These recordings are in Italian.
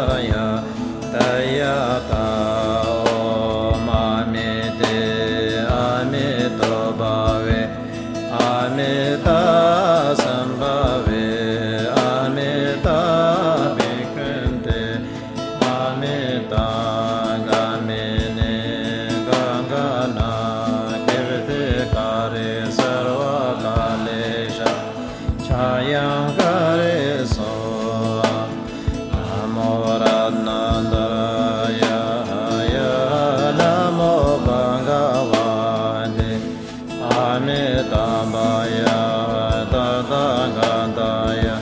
Buddhaya Tayata Om Amite Amito Bhave Amita Sambhave Amita Bhikrante Amita Gamine Gangana Kirtikare Sarva Kalesha Chayankare So Namo Radnandaya Namo Bhagavate Amitabhaya Tathagataaya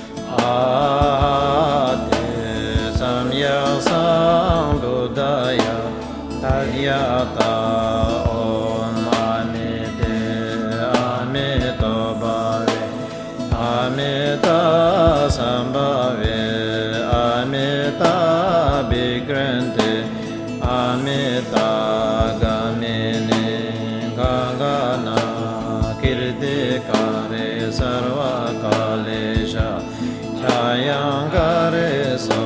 Ate Samyak Sambuddhaya Tathagata Om Amite Amito Bhave Amita Sambhave Amita Bhikrante Amita Gamine Gangana Kirtikare Sarva Kalesha Chayankare So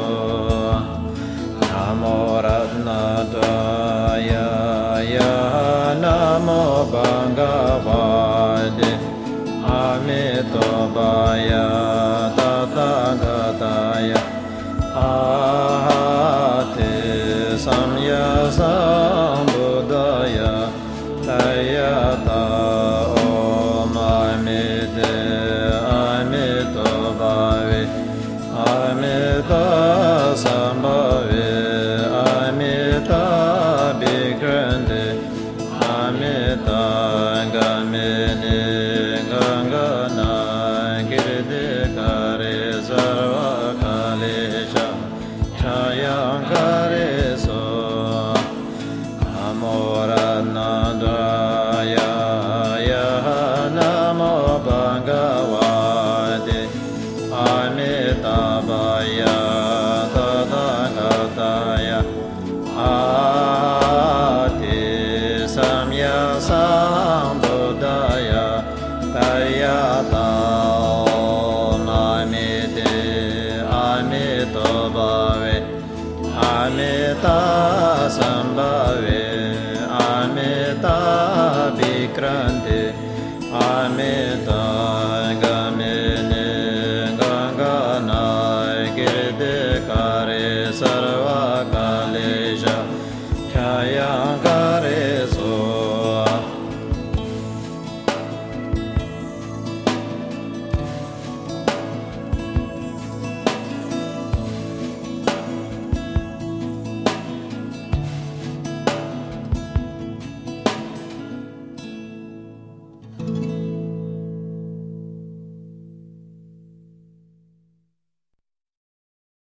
Namo Ratnataya Namo Bhagavate Amitobhaya Tathagataya Ate Samyak Sambuddhaya Tayata Om Amite Amito Bhave Amita Sambhave Amita Bhikrante Amita Gamine Gangana Kirtikare Sarva Kalesha Chayankare So Namo Ratnadaya Namo Bhagavate Amitabhaya Tathagataaya Ate Samyak Sambuddhaya Tayata Om Amite Amito Bhave Amita